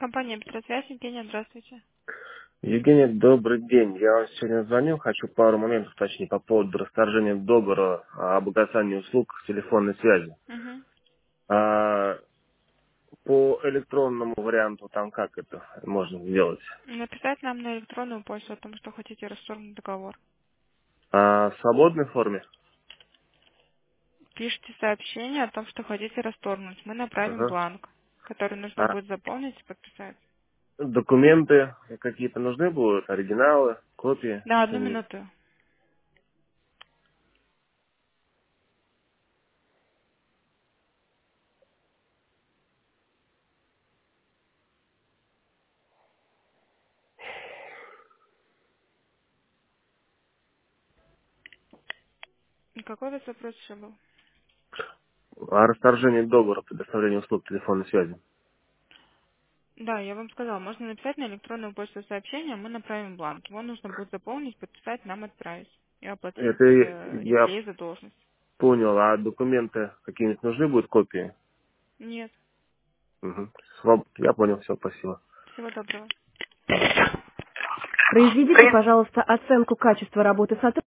Компания «Петросвязь», Евгения, здравствуйте. Евгений, добрый день. Я вам сегодня звонил, хочу пару моментов уточнить по поводу расторжения договора об оказании услуг телефонной связи. Угу. А, по электронному варианту там как это можно сделать? Написать нам на электронную почту о том, что хотите расторгнуть договор. В свободной форме? Пишите сообщение о том, что хотите расторгнуть. Мы направим Ага. бланк, который нужно А будет заполнить и подписать. документы какие-то нужны будут? Оригиналы, копии? Да, одну Что-нибудь? минуту. И какой у вас вопрос еще был? О расторжении договора предоставления услуг телефонной связи. Да, я вам сказала, можно написать на электронную почту сообщение, мы направим бланк. Его нужно будет заполнить, подписать, нам отправить. И оплатить Это я ей задолженность. понял, а документы какие-нибудь нужны будут, копии? Нет. Угу. Я понял, все, спасибо. Всего доброго. Произведите, пожалуйста, оценку качества работы сотрудника.